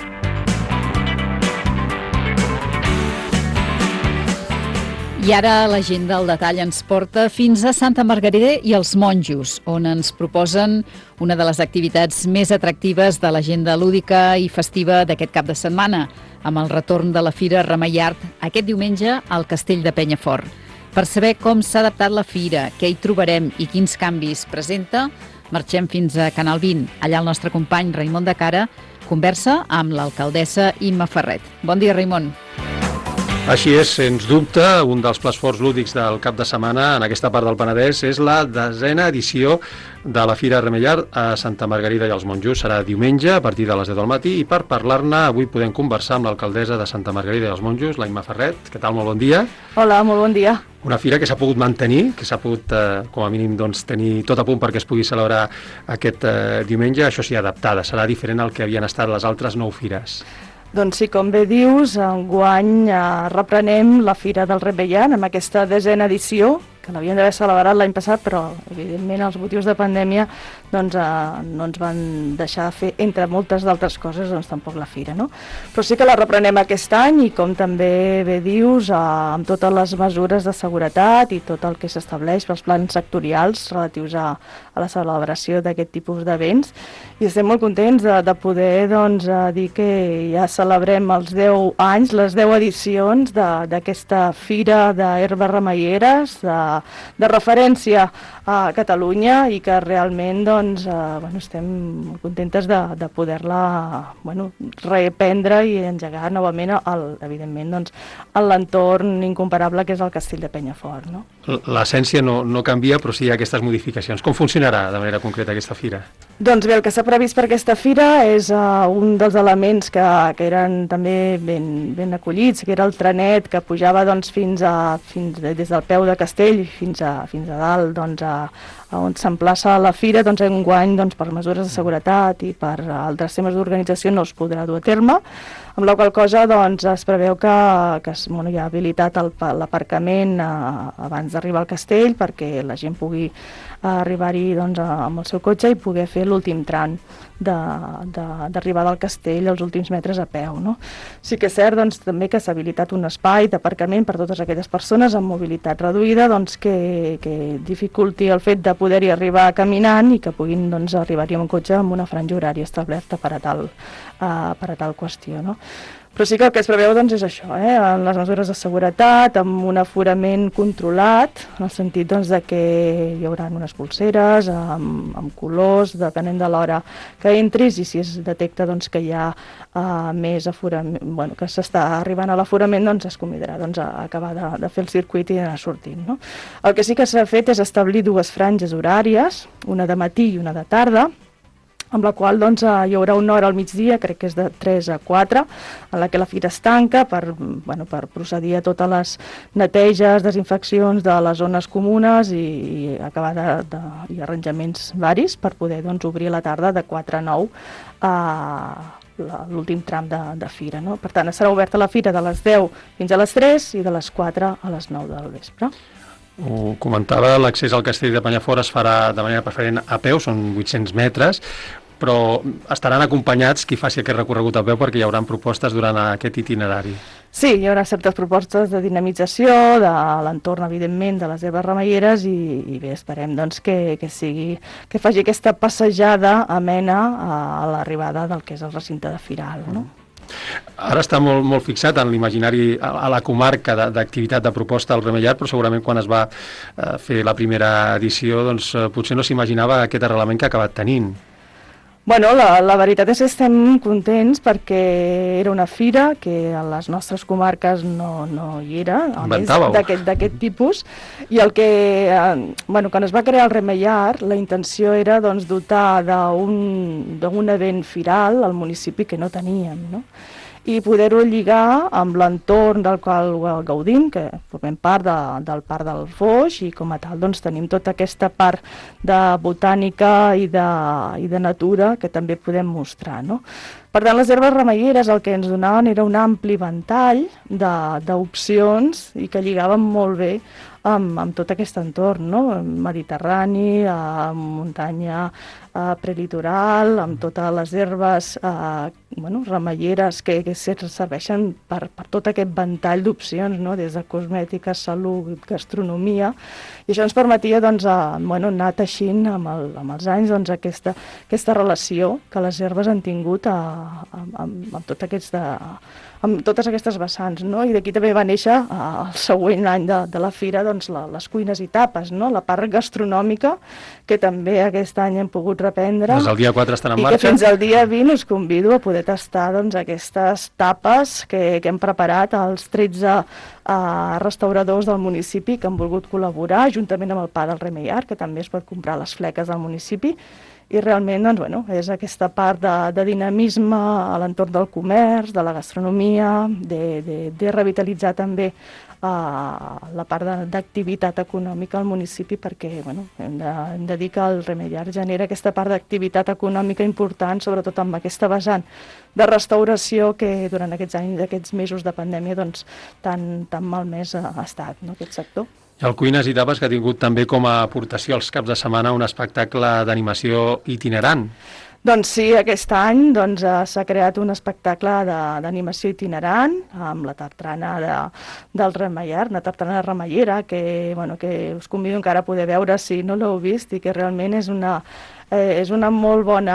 A: I ara l'agenda al detall ens porta fins a Santa Margarida i els Monjos, on ens proposen una de les activitats més atractives de l'agenda lúdica i festiva d'aquest cap de setmana, amb el retorn de la Fira Remei Art aquest diumenge al Castell de Penyafort. Per saber com s'ha adaptat la fira, què hi trobarem i quins canvis presenta, marxem fins a Canal vint. Allà el nostre company Raimon de Cara conversa amb l'alcaldessa Imma Ferret. Bon dia, Raimon.
K: Així és, sens dubte, un dels plats forts lúdics del cap de setmana en aquesta part del Penedès és la desena edició de la Fira Remei Art a Santa Margarida i els Monjos. Serà diumenge a partir de les deu del matí i per parlar-ne avui podem conversar amb l'alcaldessa de Santa Margarida i els Monjos, la Imma Ferret. Què tal? Molt bon dia.
L: Hola, molt bon dia.
K: Una fira que s'ha pogut mantenir, que s'ha pogut, eh, com a mínim, doncs, tenir tot a punt perquè es pugui celebrar aquest eh, diumenge. Això sí, adaptada, serà diferent al que havien estat les altres nou fires.
L: Doncs sí, com bé dius, enguany eh, reprenem la Fira del Remei Art amb aquesta desena edició, que l'havien d'haver celebrat l'any passat, però evidentment els motius de pandèmia doncs, eh, no ens van deixar fer, entre moltes d'altres coses, doncs tampoc la fira, no? Però sí que la reprenem aquest any i, com també bé dius, eh, amb totes les mesures de seguretat i tot el que s'estableix pels plans sectorials relatius a, a la celebració d'aquest tipus d'events. I estem molt contents de, de poder doncs, dir que ja celebrem els deu anys, les deu edicions d'aquesta fira d'herbes remeieres, de de referència a Catalunya i que realment doncs, eh, bueno, estem molt contentes de, de poder-la bueno, reprendre i engegar novament el, evidentment doncs, en l'entorn incomparable que és el Castell de Penyafort. No?
K: L'essència no, no canvia, però sí hi ha aquestes modificacions. Com funcionarà de manera concreta aquesta fira?
L: Doncs bé, el que s'ha previst per aquesta fira és uh, un dels elements que, que eren també ben, ben acollits, que era el trenet que pujava doncs, fins a, fins, des del peu de Castell fins a, fins a dalt, doncs, a, a on s'emplaça la fira, doncs, enguany doncs, per mesures de seguretat i per altres temes d'organització no es podrà dur a terme, amb la qual cosa doncs, es preveu que, que es, bueno, hi ha habilitat l'aparcament eh, abans d'arribar al castell perquè la gent pugui arribar-hi doncs, amb el seu cotxe i poder fer l'últim tram d'arribada al castell, els últims metres a peu. No? Sí que és cert doncs, també que s'ha habilitat un espai d'aparcament per totes aquelles persones amb mobilitat reduïda doncs, que, que dificulti el fet de poder-hi arribar caminant i que puguin doncs, arribar-hi amb un cotxe amb una franja horària establerta per a tal, uh, per a tal qüestió. No? Però sí que el que es preveu doncs, és això, eh? En les mesures de seguretat, amb un aforament controlat, en el sentit doncs, de que hi haurà unes pulseres amb, amb colors, depenent de l'hora que entris, i si es detecta doncs, que hi ha uh, més aforament, bueno, que s'està arribant a l'aforament, doncs es convidarà doncs, a acabar de, de fer el circuit i anar sortint. No? El que sí que s'ha fet és establir dues franges horàries, una de matí i una de tarda, amb la qual doncs, hi haurà una hora al migdia, crec que és de tres a quatre, en la que la fira es tanca per, bueno, per procedir a totes les neteges, desinfeccions de les zones comunes i, i acabar de, de, i arranjaments varis per poder doncs, obrir a la tarda de quatre a nou a l'últim tram de, de fira. No? Per tant, serà oberta la fira de les deu fins a les tres i de les quatre a les nou del vespre.
K: Ho comentava, l'accés al castell de Penyafort es farà de manera preferent a peu, són vuit-cents metres, però estaran acompanyats qui faci aquest recorregut a peu perquè hi haurà propostes durant aquest itinerari.
L: Sí, hi haurà certes propostes de dinamització de l'entorn, evidentment, de les herbes remeieres i, i bé, esperem doncs, que, que, sigui, que faci aquesta passejada amena a, a l'arribada del que és el recinte de Firal, no?
K: Ara està molt, molt fixat en l'imaginari a, a la comarca d'activitat de, de proposta al Remellar, però segurament quan es va eh, fer la primera edició doncs, eh, potser no s'imaginava aquest arrelament que ha acabat tenint.
L: Bueno, la, la veritat és que estem contents perquè era una fira que a les nostres comarques no, no hi era, a més d'aquest tipus, i el que, eh, bueno, quan es va crear el Remellar, la intenció era doncs, dotar d'un event firal al municipi que no teníem, no? I poder-ho lligar amb l'entorn del qual gaudim, que formem part de, del Parc del Foix, i com a tal doncs, tenim tota aquesta part de botànica i de, i de natura que també podem mostrar, no? Per tant, les herbes remeieres el que ens donaven era un ampli ventall d'opcions i que lligaven molt bé amb, amb tot aquest entorn, no? Mediterrani, eh, muntanya eh, prelitoral, amb totes les herbes eh, bueno, remeieres que, que serveixen per, per tot aquest ventall d'opcions, no? Des de cosmètica, salut, gastronomia, i això ens permetia doncs, a, bueno, anar teixint amb, el, amb els anys doncs, aquesta, aquesta relació que les herbes han tingut a, amb, amb, amb, tot aquesta, amb totes aquestes vessants, no? I d'aquí també va néixer eh, el següent any de, de la fira doncs, la, les cuines i tapes, no? La part gastronòmica, que també aquest any hem pogut reprendre.
K: Doncs el dia quatre estan en
L: marxa. I que fins al dia vint us convido a poder tastar doncs, aquestes tapes que, que hem preparat als tretze eh, restauradors del municipi que han volgut col·laborar, juntament amb el Parc del Remellar, que també es pot comprar a les fleques del municipi. I realment doncs, bueno, és aquesta part de, de dinamisme a l'entorn del comerç, de la gastronomia, de, de, de revitalitzar també uh, la part d'activitat econòmica al municipi, perquè bueno, hem, de, hem de dir que el Remellar genera aquesta part d'activitat econòmica important, sobretot amb aquesta vessant de restauració que durant aquests anys, aquests mesos de pandèmia, doncs, tan, tan malmès ha estat, no, aquest sector.
K: I el Cuines i Tapes, que ha tingut també com a aportació als caps de setmana un espectacle d'animació itinerant.
L: Doncs sí, aquest any doncs, s'ha creat un espectacle d'animació itinerant amb la tartana de, del Remellar, una tartana remellera que, bueno, que us convido encara a poder veure si no l'heu vist i que realment és una... Eh, és una molt bona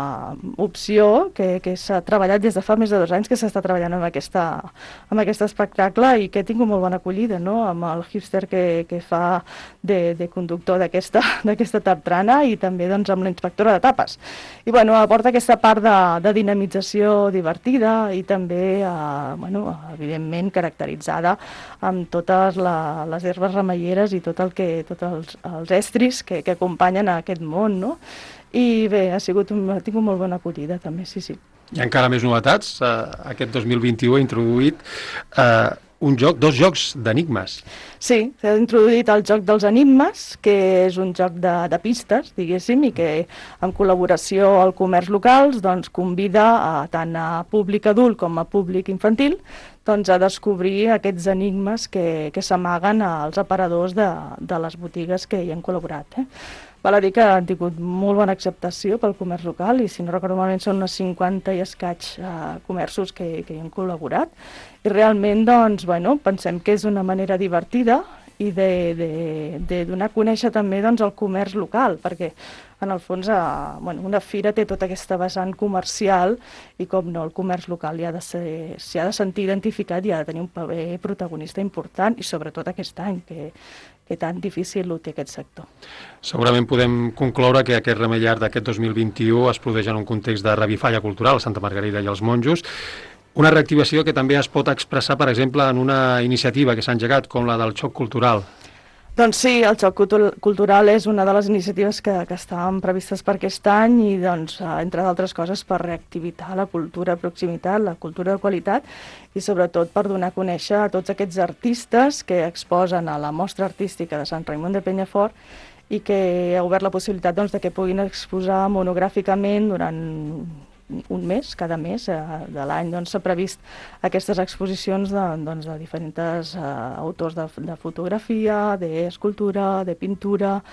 L: opció que, que s'ha treballat des de fa més de dos anys que s'està treballant amb, aquesta, amb aquest espectacle i que ha tingut molt bona acollida, no? Amb el hipster que, que fa de, de conductor d'aquesta tartrana i també doncs, amb la inspectora de tapes. I bueno, aporta aquesta part de, de dinamització divertida i també, eh, bueno, evidentment, caracteritzada amb totes la, les herbes remeieres i tot el que, tots els, els estris que, que acompanyen a aquest món, no? I bé, ha sigut un, ha tingut molt bona acollida també, sí, sí.
K: Hi ha encara més novetats. Uh, aquest dos mil vint-i-u ha introduït uh, un joc, dos jocs d'enigmes.
L: Sí, s'ha introduït el joc dels enigmes, que és un joc de, de pistes, diguéssim, i que en col·laboració al comerç locals doncs, convida a, tant a públic adult com a públic infantil doncs, a descobrir aquests enigmes que, que s'amaguen als aparadors de, de les botigues que hi han col·laborat. Eh? Val a dir que han tingut molt bona acceptació pel comerç local i, si no recordo malament, són unes cinquanta i escaig eh, comerços que, que hi han col·laborat. I realment, doncs, bueno, pensem que és una manera divertida i de, de, de donar a conèixer també doncs, el comerç local, perquè en el fons eh, bueno, una fira té tota aquesta vessant comercial i, com no, el comerç local s'hi ha, de ser, s'hi ha de sentir identificat i ha de tenir un paper protagonista important, i sobretot aquest any, que, que tan difícil ho té aquest sector.
K: Segurament podem concloure que aquest Remellar d'aquest dos mil vint-i-u es produeix en un context de revifalla cultural a Santa Margarida i els Monjos, una reactivació que també es pot expressar, per exemple, en una iniciativa que s'ha engegat, com la del xoc cultural.
L: Doncs sí, el xoc cultural és una de les iniciatives que, que estaven previstes per aquest any i, doncs, entre d'altres coses, per reactivitar la cultura de proximitat, la cultura de qualitat i, sobretot, per donar a conèixer a tots aquests artistes que exposen a la mostra artística de Sant Raimon de Penyafort i que ha obert la possibilitat doncs, de que puguin exposar monogràficament durant un mes, cada mes eh, de l'any doncs, s'ha previst aquestes exposicions de, doncs, de diferents eh, autors de, de fotografia, d'escultura, de pintura,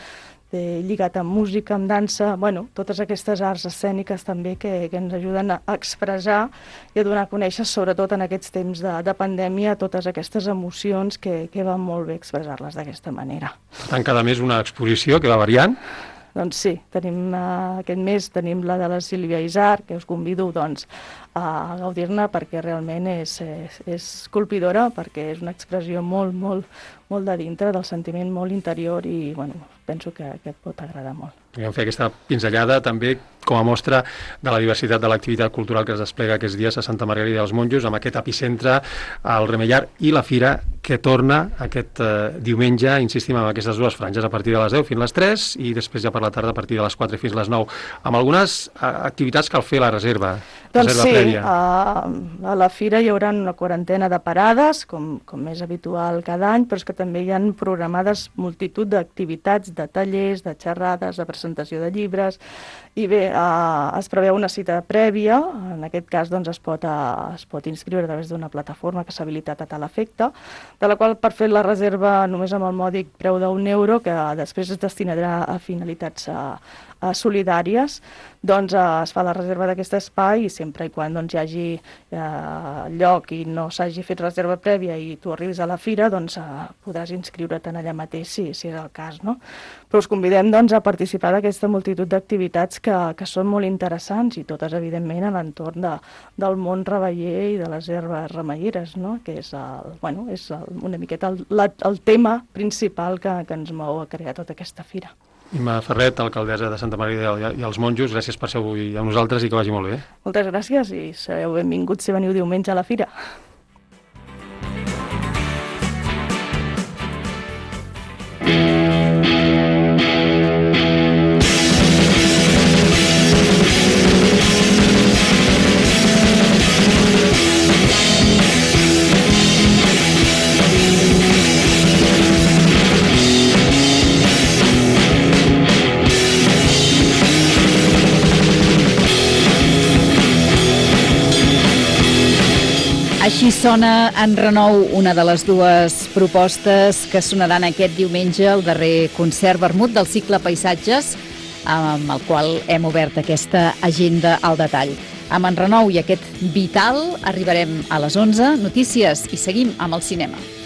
L: té lligat amb música, amb dansa, bueno, totes aquestes arts escèniques també que, que ens ajuden a expressar i a donar a conèixer, sobretot en aquests temps de, de pandèmia, totes aquestes emocions que, que va molt bé expressar-les d'aquesta manera.
K: Per tant, cada mes una exposició que va variant.
L: Doncs sí, tenim, uh, aquest mes tenim la de la Sílvia Isar, que us convido doncs, a gaudir-ne perquè realment és, és, és colpidora, perquè és una expressió molt, molt, molt de dintre, del sentiment molt interior i bueno, penso que, que et pot agradar molt.
K: Vam fer aquesta pinzellada també com a mostra de la diversitat de l'activitat cultural que es desplega aquests dies a Santa Margarida dels Monjos, amb aquest epicentre al Remellar i la Fira que torna aquest eh, diumenge, insistim, amb aquestes dues franges a partir de les deu fins a les tres i després ja per la tarda a partir de les quatre fins a les nou, amb algunes eh, activitats cal fer la reserva.
L: Doncs
K: reserva
L: sí,
K: prèvia.
L: a, a la Fira hi haurà una quarantena de parades, com, com és habitual cada any, però és que també hi han programades multitud d'activitats, de tallers, de xerrades, de presentació de llibres, i bé, eh, es preveu una cita prèvia, en aquest cas doncs, es, pot, eh, es pot inscriure a través d'una plataforma que s'ha habilitat a tal efecte, de la qual per fer la reserva només amb el mòdic preu d'un euro, que després es destinarà a finalitats a, a solidàries, doncs eh, es fa la reserva d'aquest espai i sempre i quan doncs, hi hagi eh, lloc i no s'hagi fet reserva prèvia i tu arribis a la fira, doncs eh, podràs inscriure't allà mateix si, si és el cas, no? Però us convidem doncs, a participar d'aquesta multitud d'activitats que, que són molt interessants i totes, evidentment, a l'entorn de, del món reveller i de les herbes remeieres, no? Que és, el, bueno, és el, una miqueta el, la, el tema principal que, que ens mou a crear tota aquesta fira.
K: Imma Ferret, alcaldessa de Santa Margarida i els Monjos, gràcies per ser avui amb nosaltres i que vagi molt bé.
L: Moltes gràcies i sereu benvinguts si veniu diumenge a la fira.
A: Així sona en renou una de les dues propostes que sonaran aquest diumenge, el darrer concert vermut del cicle Paisatges, amb el qual hem obert aquesta agenda al detall. Amb en renou i aquest Vital arribarem a les onze, notícies, i seguim amb el cinema.